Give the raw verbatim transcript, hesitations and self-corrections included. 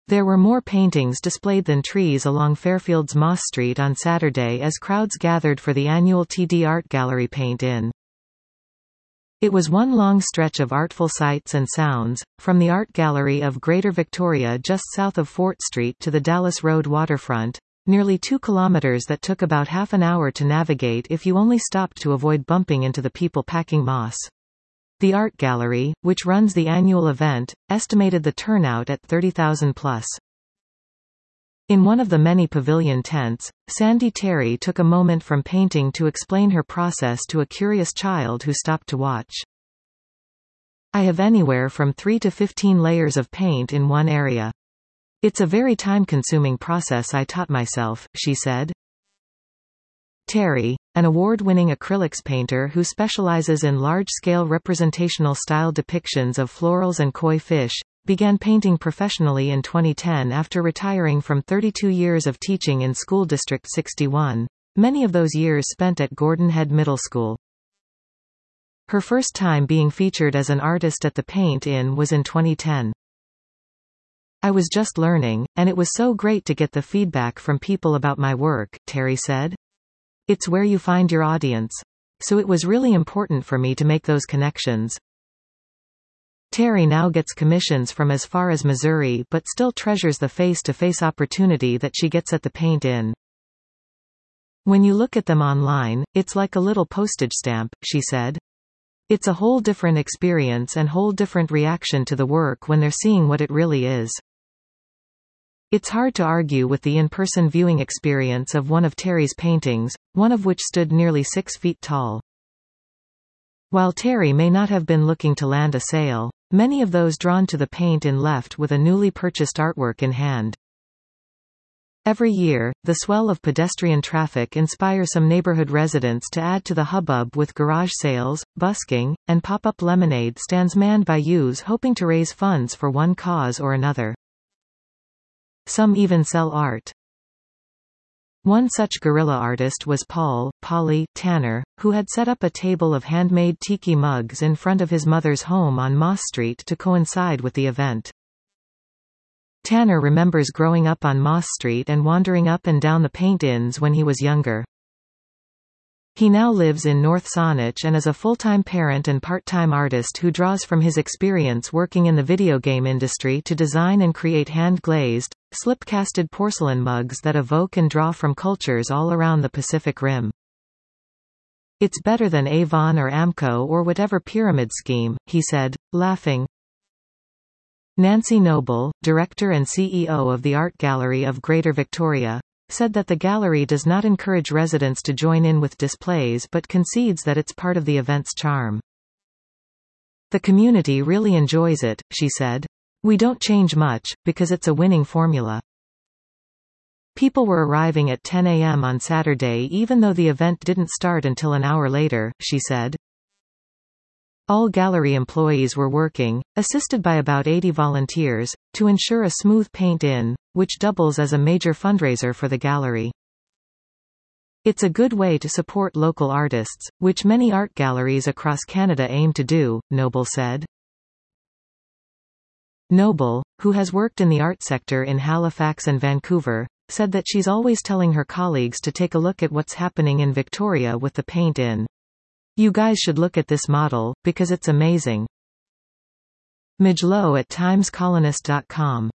There were more paintings displayed than trees along Fairfield's Moss Street on Saturday as crowds gathered for the annual T D Art Gallery Paint-In. It was one long stretch of artful sights and sounds, from the Art Gallery of Greater Victoria just south of Fort Street to the Dallas Road waterfront, nearly two kilometers that took about half an hour to navigate if you only stopped to avoid bumping into the people packing moss. The Art Gallery, which runs the annual event, estimated the turnout at thirty thousand plus. In one of the many pavilion tents, Sandy Terry took a moment from painting to explain her process to a curious child who stopped to watch. I have anywhere from three to fifteen layers of paint in one area. It's a very time-consuming process, I taught myself, she said. Terry, an award-winning acrylics painter who specializes in large-scale representational style depictions of florals and koi fish, began painting professionally in twenty ten after retiring from thirty-two years of teaching in School District sixty-one, many of those years spent at Gordon Head Middle School. Her first time being featured as an artist at the Paint-In was in twenty ten. I was just learning, and it was so great to get the feedback from people about my work, Terry said. It's where you find your audience. So it was really important for me to make those connections. Terry now gets commissions from as far as Missouri but still treasures the face-to-face opportunity that she gets at the Paint-In. When you look at them online, it's like a little postage stamp, she said. It's a whole different experience and whole different reaction to the work when they're seeing what it really is. It's hard to argue with the in-person viewing experience of one of Terry's paintings, one of which stood nearly six feet tall. While Terry may not have been looking to land a sale, many of those drawn to the Paint-In left with a newly purchased artwork in hand. Every year, the swell of pedestrian traffic inspires some neighborhood residents to add to the hubbub with garage sales, busking, and pop-up lemonade stands manned by youths hoping to raise funds for one cause or another. Some even sell art. One such guerrilla artist was Paul, Polly, Tanner, who had set up a table of handmade tiki mugs in front of his mother's home on Moss Street to coincide with the event. Tanner remembers growing up on Moss Street and wandering up and down the Paint-Ins when he was younger. He now lives in North Saanich and is a full-time parent and part-time artist who draws from his experience working in the video game industry to design and create hand-glazed, slip-casted porcelain mugs that evoke and draw from cultures all around the Pacific Rim. It's better than Avon or Amco or whatever pyramid scheme, he said, laughing. Nancy Noble, director and C E O of the Art Gallery of Greater Victoria, said that the gallery does not encourage residents to join in with displays but concedes that it's part of the event's charm. The community really enjoys it, she said. We don't change much, because it's a winning formula. People were arriving at ten a m on Saturday even though the event didn't start until an hour later, she said. All gallery employees were working, assisted by about eighty volunteers, to ensure a smooth Paint-In, which doubles as a major fundraiser for the gallery. It's a good way to support local artists, which many art galleries across Canada aim to do, Noble said. Noble, who has worked in the art sector in Halifax and Vancouver, said that she's always telling her colleagues to take a look at what's happening in Victoria with the Paint-In. You guys should look at this model, because it's amazing. Midge Lowe at times colonist dot com